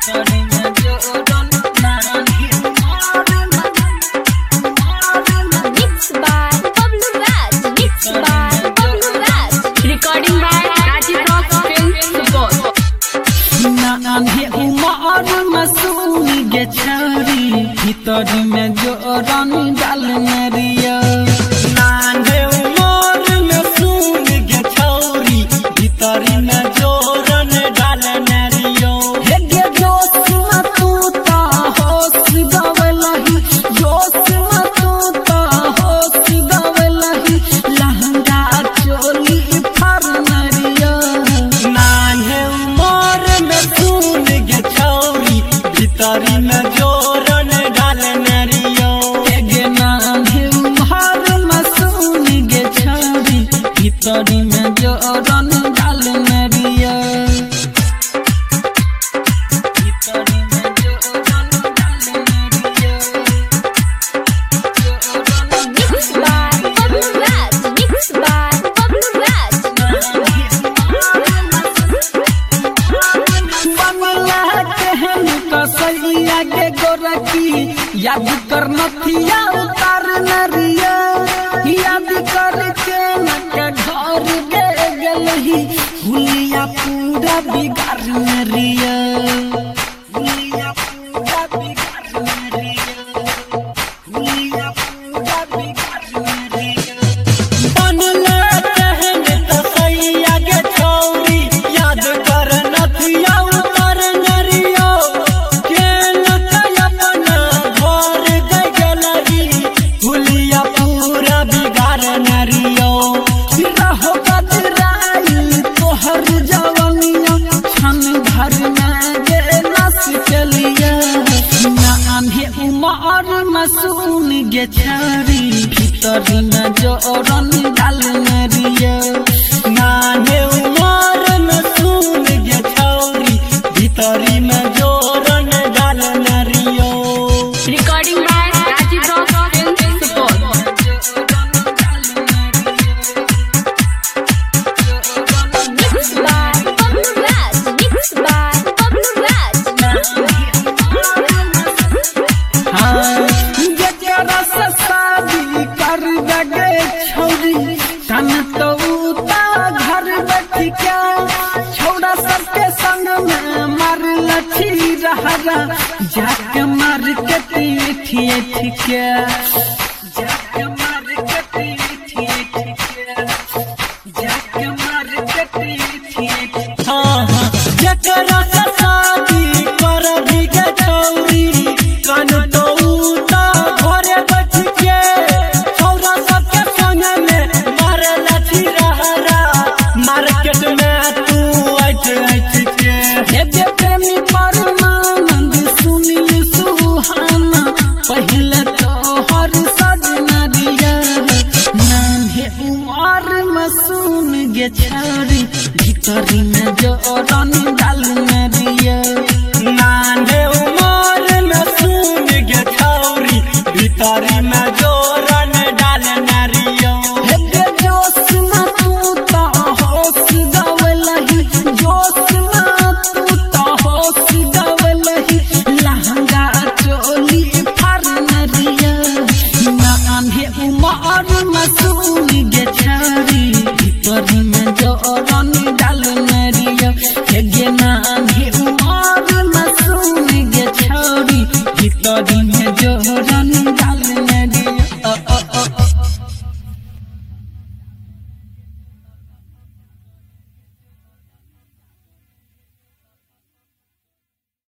Recording by Rajiv Rock Film Support. मासूम गे छौरी भीतर में जोरन डाल नरिया नान्हे उमर में सुन गे छौरी भीतर में जोरन डाल नरिया हे गे जोश में तू ता होश गवलही जोश में तू ता होश गवलही लहंगा चोली फर नरिया नान्हे उमर में सुन गे छौरी भीतरी में जोरन डाल नरियो गे नान्हे उमर में सुन गे छौरी भीतरी में जोरन डाल नरियो भीतरी में जोरन डाल नरियो Mixed by Pablo Raj. Mixed by Pablo Raj. बंगला कहन कसैया के गोरखी याद कर नथिया उतार नरिया याद करके न के घर गे गलही हुलिया पूरा बिगाड़ नरिया हुलिया पूरा बिगाड़ नरिया हुलिया पूरा बिगाड़ नरिया बनला कहन कसैया के छौरी याद कर नथिया उतार नरियो के न अपना घर गलही हुलिया पूरा बिगाड़ नरियो रहो बदराई तोहर जवनिया छन घर में गे नस चलिया नान्हे उमर मासूम गे छौरी भीतर में जोरन डाल नरिया नान्हे उमर मासूम गे छौरी भीतरी में जोरन डाल नरियो Recording by Rajiv Rock Film Support. Mixed by Pablo Raj. Mixed by Pablo Raj. जरा से शादी कर दगे छौरी तन तो उता घर बैठ क्या छौड़ा सबके संग में मार लठी रहरा जाके मार के ठिए ठिके जाके मार के ठिए ठिके जाके मार के ठिए हाँ हाँ जकरा से शादी कर भी गे छौरी कन तो उता घरे बैठ के छौरा सबके संग में मार लठी रहरा मार्केट में तू ऐठ ऐठ के हे बे प्रेमी परमानंद सुनिए सुहाना पहले तो हर सजना दिया नान्हे उमर में सुन गे छौरी भीतरी में जोरन डाल नरिया नान्हे उमर में सुन गे छौरी भीतरी में जोरन डाल नरियो हे गे जोश में तू ता होश गवलही जोश में तू ता होश गवलही लहंगा चोली फर नरिया नान्हे उमर में सुन गे छौरी भीतरी में जोरन डाल नरिया हे गे नान्हे